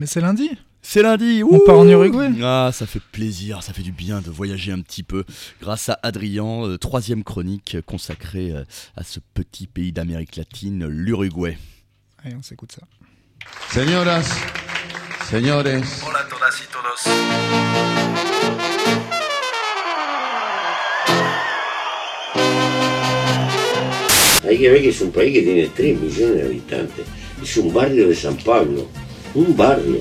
Mais c'est lundi. C'est lundi. On part en Uruguay. Ah, ça fait plaisir, ça fait du bien de voyager un petit peu grâce à Adrien, troisième chronique consacrée à ce petit pays d'Amérique latine, l'Uruguay. Allez, on s'écoute ça. Señoras, señores. Hola a todas y todos. Hay que ver que es un país que tiene 3 millones de habitantes. Es un barrio de San Pablo. Un barrio.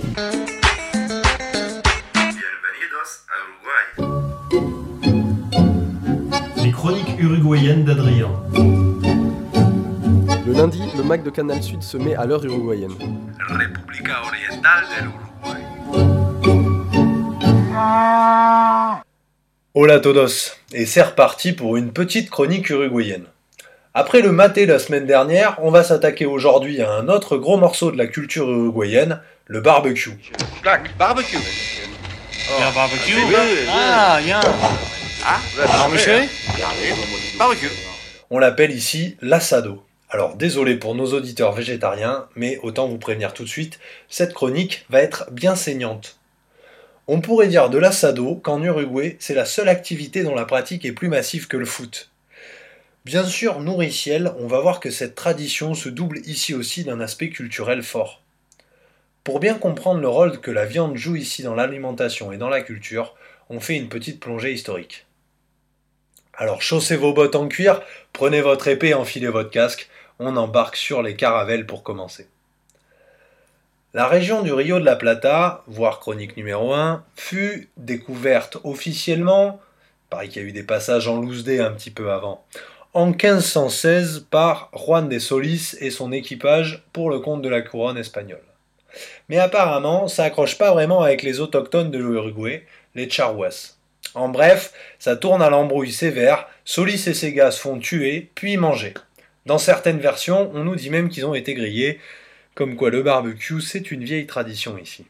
Bienvenidos a Uruguay. Les chroniques uruguayennes d'Adrien. Le lundi, le Mac de Canal Sud se met à l'heure uruguayenne. República Oriental del Uruguay. Hola a todos, et c'est reparti pour une petite chronique uruguayenne. Après le maté la semaine dernière, on va s'attaquer aujourd'hui à un autre gros morceau de la culture uruguayenne, le barbecue. Barbecue. Ja, barbecue. Ah, ja. Barbecue. Barbecue. On l'appelle ici l'assado. Alors désolé pour nos auditeurs végétariens, mais autant vous prévenir tout de suite, cette chronique va être bien saignante. On pourrait dire de l'assado qu'en Uruguay, c'est la seule activité dont la pratique est plus massive que le foot. Bien sûr, nourriciel, on va voir que cette tradition se double ici aussi d'un aspect culturel fort. Pour bien comprendre le rôle que la viande joue ici dans l'alimentation et dans la culture, on fait une petite plongée historique. Alors chaussez vos bottes en cuir, prenez votre épée et enfilez votre casque, on embarque sur les caravelles pour commencer. La région du Rio de la Plata, voire chronique numéro 1, fut découverte officiellement, pareil qu'il y a eu des passages en loose day un petit peu avant, en 1516 par Juan de Solis et son équipage pour le compte de la couronne espagnole. Mais apparemment, ça accroche pas vraiment avec les autochtones de l'Uruguay, les Charruas. En bref, ça tourne à l'embrouille sévère, Solis et ses gars se font tuer, puis manger. Dans certaines versions, on nous dit même qu'ils ont été grillés, comme quoi le barbecue, c'est une vieille tradition ici.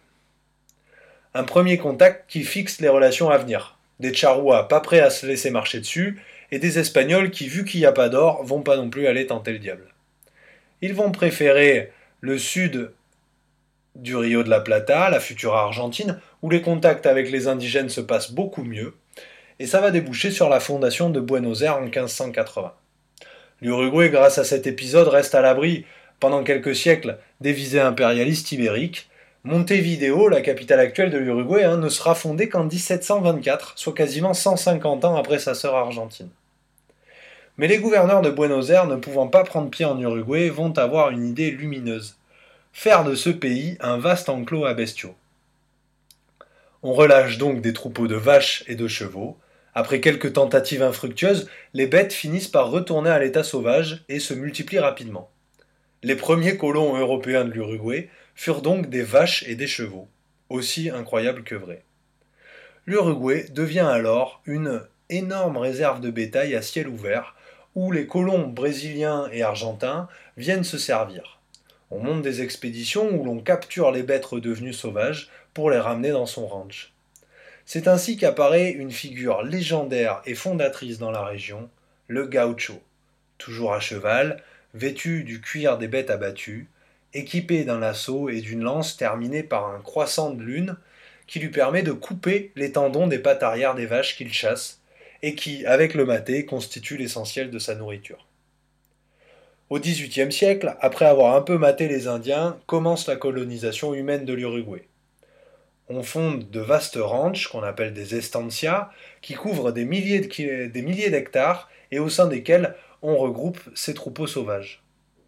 Un premier contact qui fixe les relations à venir. Des Charruas pas prêts à se laisser marcher dessus, et des Espagnols qui, vu qu'il n'y a pas d'or, vont pas non plus aller tenter le diable. Ils vont préférer le sud du Rio de la Plata, la future Argentine, où les contacts avec les indigènes se passent beaucoup mieux, et ça va déboucher sur la fondation de Buenos Aires en 1580. L'Uruguay, grâce à cet épisode, reste à l'abri, pendant quelques siècles, des visées impérialistes ibériques. Montevideo, la capitale actuelle de l'Uruguay, ne sera fondée qu'en 1724, soit quasiment 150 ans après sa sœur argentine. Mais les gouverneurs de Buenos Aires, ne pouvant pas prendre pied en Uruguay, vont avoir une idée lumineuse. Faire de ce pays un vaste enclos à bestiaux. On relâche donc des troupeaux de vaches et de chevaux. Après quelques tentatives infructueuses, les bêtes finissent par retourner à l'état sauvage et se multiplient rapidement. Les premiers colons européens de l'Uruguay furent donc des vaches et des chevaux, aussi incroyable que vrai. L'Uruguay devient alors une énorme réserve de bétail à ciel ouvert, où les colons brésiliens et argentins viennent se servir. On monte des expéditions où l'on capture les bêtes redevenues sauvages pour les ramener dans son ranch. C'est ainsi qu'apparaît une figure légendaire et fondatrice dans la région, le gaucho, toujours à cheval, vêtu du cuir des bêtes abattues, équipé d'un lasso et d'une lance terminée par un croissant de lune qui lui permet de couper les tendons des pattes arrière des vaches qu'il chasse et qui, avec le maté, constitue l'essentiel de sa nourriture. Au XVIIIe siècle, après avoir un peu maté les Indiens, commence la colonisation humaine de l'Uruguay. On fonde de vastes ranchs, qu'on appelle des estancias, qui couvrent des milliers d'hectares et au sein desquels on regroupe ces troupeaux sauvages.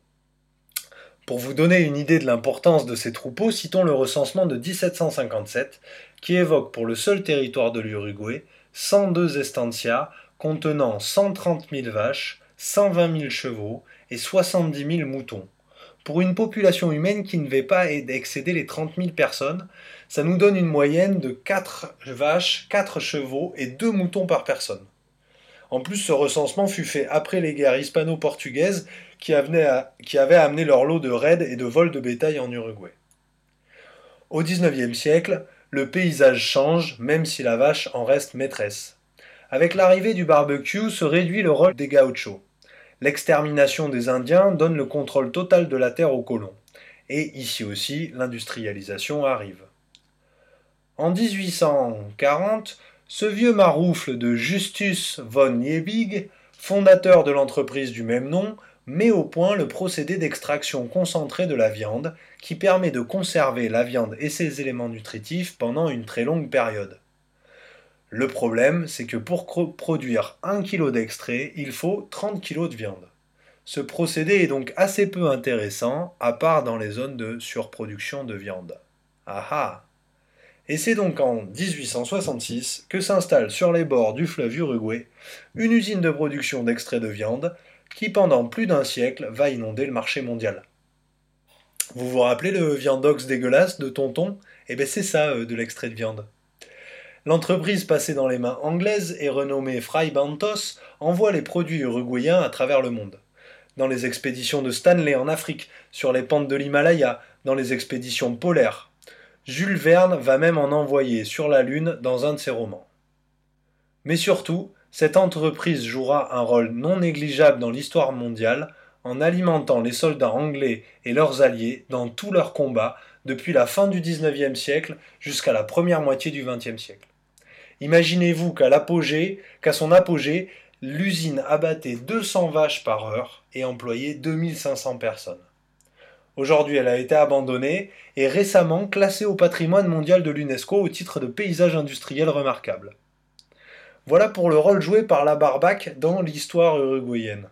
Pour vous donner une idée de l'importance de ces troupeaux, citons le recensement de 1757, qui évoque pour le seul territoire de l'Uruguay 102 estancias contenant 130 000 vaches, 120 000 chevaux et 70 000 moutons. Pour une population humaine qui ne va pas excéder les 30 000 personnes, ça nous donne une moyenne de 4 vaches, 4 chevaux et 2 moutons par personne. En plus, ce recensement fut fait après les guerres hispano-portugaises qui avaient amené leur lot de raids et de vols de bétail en Uruguay. Au XIXe siècle, le paysage change, même si la vache en reste maîtresse. Avec l'arrivée du barbecue se réduit le rôle des gauchos. L'extermination des Indiens donne le contrôle total de la terre aux colons. Et ici aussi, l'industrialisation arrive. En 1840, ce vieux maroufle de Justus von Liebig, fondateur de l'entreprise du même nom, met au point le procédé d'extraction concentrée de la viande qui permet de conserver la viande et ses éléments nutritifs pendant une très longue période. Le problème, c'est que pour produire 1 kg d'extrait, il faut 30 kg de viande. Ce procédé est donc assez peu intéressant, à part dans les zones de surproduction de viande. Ah ah! Et c'est donc en 1866 que s'installe sur les bords du fleuve Uruguay une usine de production d'extrait de viande qui pendant plus d'un siècle va inonder le marché mondial. Vous vous rappelez le viandox dégueulasse de Tonton ? Eh bien c'est ça de l'extrait de viande. L'entreprise passée dans les mains anglaises et renommée Fray Bentos envoie les produits uruguayens à travers le monde. Dans les expéditions de Stanley en Afrique, sur les pentes de l'Himalaya, dans les expéditions polaires. Jules Verne va même en envoyer sur la Lune dans un de ses romans. Mais surtout, cette entreprise jouera un rôle non négligeable dans l'histoire mondiale en alimentant les soldats anglais et leurs alliés dans tous leurs combats depuis la fin du XIXe siècle jusqu'à la première moitié du XXe siècle. Imaginez-vous qu'à son apogée, l'usine abattait 200 vaches par heure et employait 2500 personnes. Aujourd'hui, elle a été abandonnée et récemment classée au patrimoine mondial de l'UNESCO au titre de paysage industriel remarquable. Voilà pour le rôle joué par la barbaque dans l'histoire uruguayenne.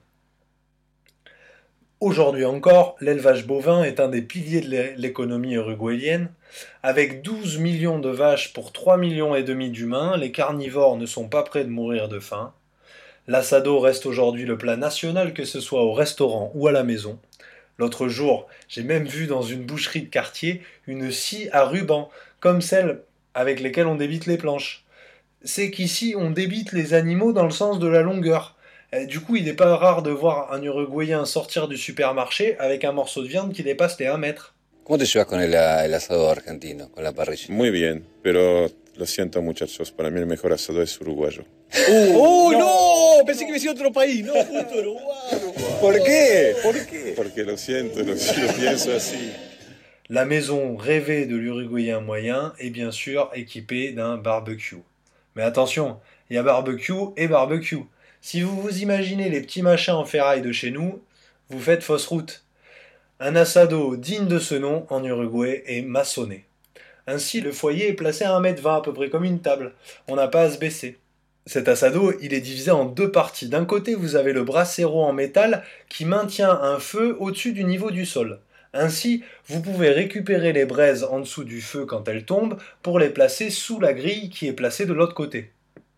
Aujourd'hui encore, l'élevage bovin est un des piliers de l'économie uruguayenne. Avec 12 millions de vaches pour 3,5 millions d'humains, les carnivores ne sont pas près de mourir de faim. L'assado reste aujourd'hui le plat national, que ce soit au restaurant ou à la maison. L'autre jour, j'ai même vu dans une boucherie de quartier une scie à ruban, comme celle avec lesquelles on débite les planches. C'est qu'ici, on débite les animaux dans le sens de la longueur. Du coup, il n'est pas rare de voir un Uruguayen sortir du supermarché avec un morceau de viande qui dépasse les 1 mètre. ¿Cómo te llevas con el asado argentino, con la parrilla? Muy bien, pero lo siento muchachos, para mí el mejor asado es uruguayo. ¡Oh, no! Pensé que me decía otro país, no, justo uruguayo. ¿Por qué? ¿Por qué? Porque lo siento, lo pienso así. La maison rêvée de l'Uruguayen moyen est bien sûr équipée d'un barbecue. Mais attention, il y a barbecue et barbecue. Si vous vous imaginez les petits machins en ferraille de chez nous, vous faites fausse route. Un asado digne de ce nom en Uruguay est maçonné. Ainsi, le foyer est placé à 1,20 m à peu près comme une table. On n'a pas à se baisser. Cet asado, il est divisé en 2 parties. D'un côté, vous avez le brasero en métal qui maintient un feu au-dessus du niveau du sol. Ainsi, vous pouvez récupérer les braises en dessous du feu quand elles tombent pour les placer sous la grille qui est placée de l'autre côté.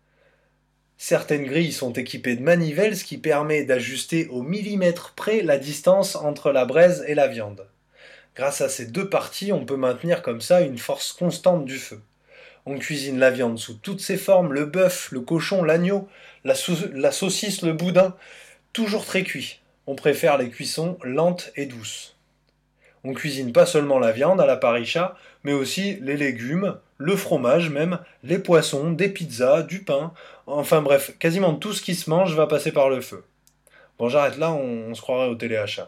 Certaines grilles sont équipées de manivelles, ce qui permet d'ajuster au millimètre près la distance entre la braise et la viande. Grâce à ces 2 parties, on peut maintenir comme ça une force constante du feu. On cuisine la viande sous toutes ses formes, le bœuf, le cochon, l'agneau, la saucisse, le boudin, toujours très cuit. On préfère les cuissons lentes et douces. On cuisine pas seulement la viande à la parrilla, mais aussi les légumes, le fromage même, les poissons, des pizzas, du pain, enfin bref, quasiment tout ce qui se mange va passer par le feu. Bon, j'arrête là, on se croirait au téléachat.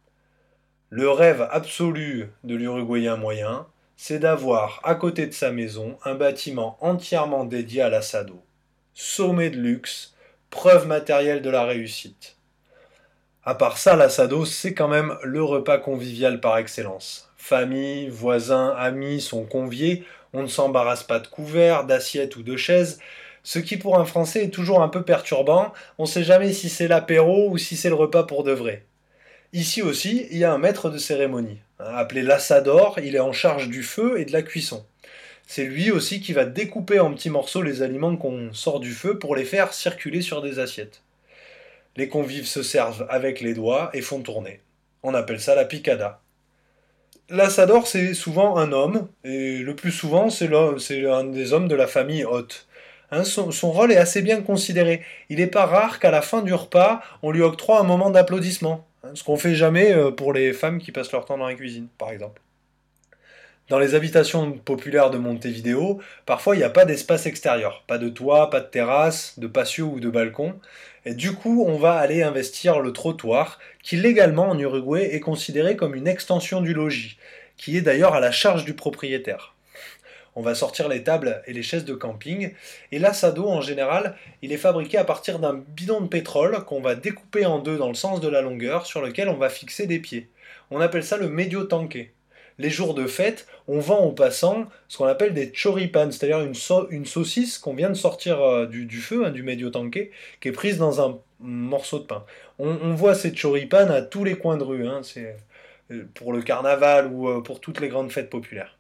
Le rêve absolu de l'Uruguayen moyen, c'est d'avoir à côté de sa maison un bâtiment entièrement dédié à l'assado. Sommet de luxe, preuve matérielle de la réussite. À part ça, l'assado, c'est quand même le repas convivial par excellence. Famille, voisins, amis sont conviés, on ne s'embarrasse pas de couverts, d'assiettes ou de chaises, ce qui pour un Français est toujours un peu perturbant, on ne sait jamais si c'est l'apéro ou si c'est le repas pour de vrai. Ici aussi, il y a un maître de cérémonie. Appelé l'assador, il est en charge du feu et de la cuisson. C'est lui aussi qui va découper en petits morceaux les aliments qu'on sort du feu pour les faire circuler sur des assiettes. Les convives se servent avec les doigts et font tourner. On appelle ça la picada. L'assador, c'est souvent un homme, et le plus souvent, c'est un des hommes de la famille haute. Son rôle est assez bien considéré. Il n'est pas rare qu'à la fin du repas, on lui octroie un moment d'applaudissement. Ce qu'on fait jamais pour les femmes qui passent leur temps dans la cuisine, par exemple. Dans les habitations populaires de Montevideo, parfois il n'y a pas d'espace extérieur, pas de toit, pas de terrasse, de patio ou de balcon, et du coup on va aller investir le trottoir, qui légalement en Uruguay est considéré comme une extension du logis, qui est d'ailleurs à la charge du propriétaire. On va sortir les tables et les chaises de camping, et l'assado en général, il est fabriqué à partir d'un bidon de pétrole qu'on va découper en deux dans le sens de la longueur, sur lequel on va fixer des pieds. On appelle ça le medio tanque. Les jours de fête, on vend aux passants ce qu'on appelle des choripanes, c'est-à-dire une saucisse qu'on vient de sortir du feu, du medio tanque, qui est prise dans un morceau de pain. On voit ces choripanes à tous les coins de rue, c'est pour le carnaval ou pour toutes les grandes fêtes populaires.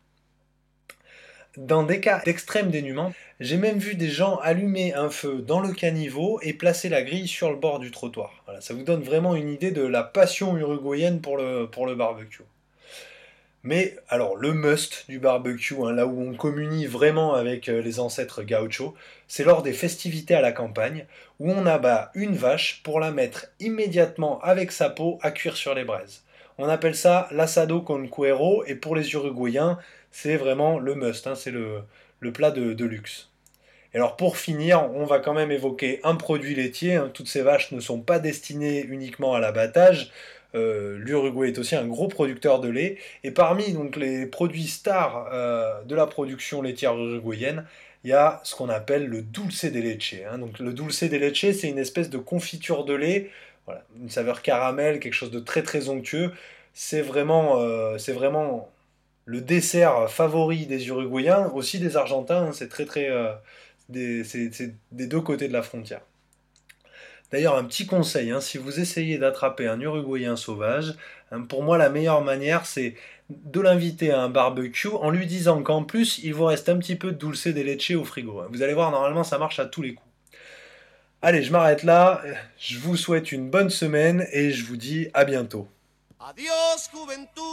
Dans des cas d'extrême dénuement, j'ai même vu des gens allumer un feu dans le caniveau et placer la grille sur le bord du trottoir. Voilà, ça vous donne vraiment une idée de la passion uruguayenne pour le barbecue. Mais alors le must du barbecue, là où on communie vraiment avec les ancêtres gauchos, c'est lors des festivités à la campagne, où on abat une vache pour la mettre immédiatement avec sa peau à cuire sur les braises. On appelle ça l'asado con cuero, et pour les Uruguayens, c'est vraiment le must, c'est le plat de luxe. Et alors pour finir, on va quand même évoquer un produit laitier, toutes ces vaches ne sont pas destinées uniquement à l'abattage. L'Uruguay est aussi un gros producteur de lait, et parmi donc les produits stars de la production laitière uruguayenne, il y a ce qu'on appelle le dulce de leche. Donc le dulce de leche, c'est une espèce de confiture de lait, voilà, une saveur caramel, quelque chose de très très onctueux. C'est vraiment le dessert favori des Uruguayens, aussi des Argentins. C'est très très c'est des deux côtés de la frontière. D'ailleurs, un petit conseil, si vous essayez d'attraper un Uruguayen sauvage, pour moi la meilleure manière c'est de l'inviter à un barbecue en lui disant qu'en plus il vous reste un petit peu de dulce de leche au frigo. Vous allez voir, normalement ça marche à tous les coups. Allez, je m'arrête là, je vous souhaite une bonne semaine et je vous dis à bientôt. Adiós, juventud.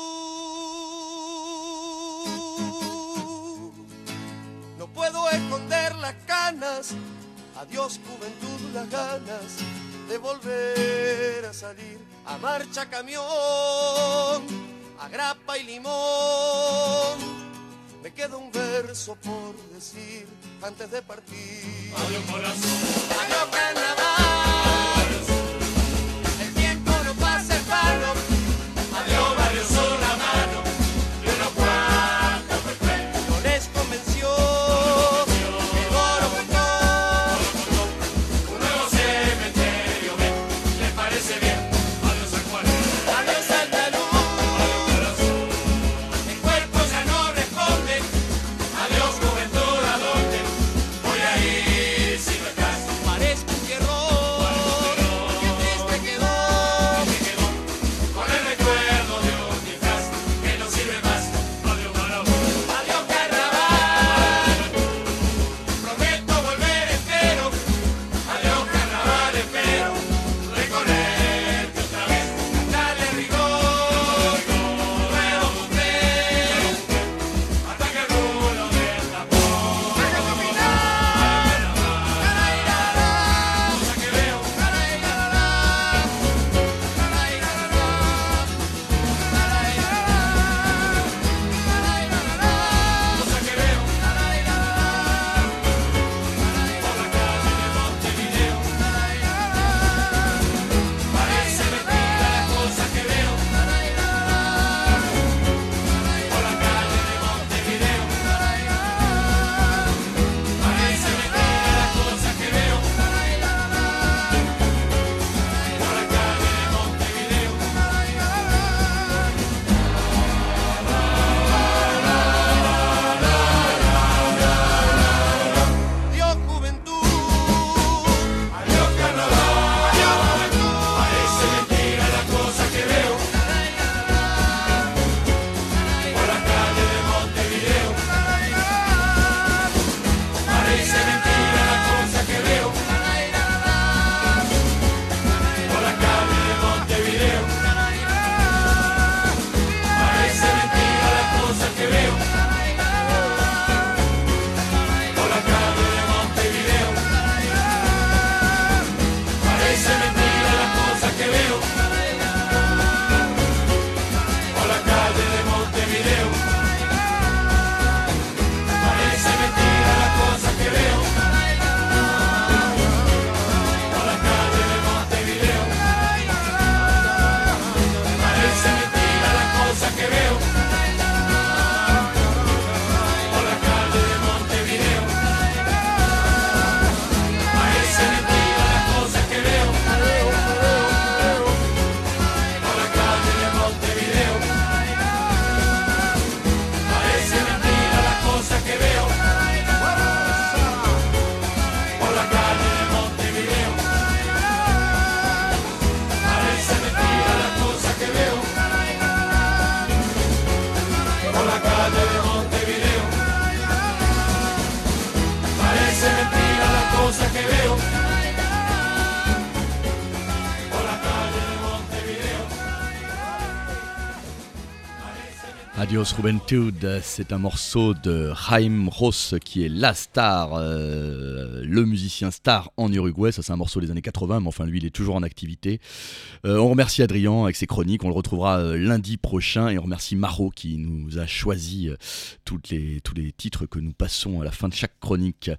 No puedo esconder las canas. Adiós, juventud, las ganas de volver a salir a marcha camión, a grapa y limón. Me queda un verso por decir antes de partir. Adiós, corazón. Adiós, carnaval. El tiempo no pasa en vano. Adiós, varios son la mano. Y unos cuantos perfectos. No les convenció. El oro contó. Un nuevo cementerio, ven, les parece bien. Adiós, acuarela. Adiós, andaluz. Adiós, corazón. El cuerpo ya no responde. Adiós, juventud, ¿a dónde voy a ir si no estás? Parezco un hierro. Adios Juventud, c'est un morceau de Jaime Ross qui est la star, le musicien star en Uruguay. Ça c'est un morceau des années 80, mais enfin lui il est toujours en activité. On remercie Adrien avec ses chroniques, on le retrouvera lundi prochain, et on remercie Maro qui nous a choisi tous les titres que nous passons à la fin de chaque chronique.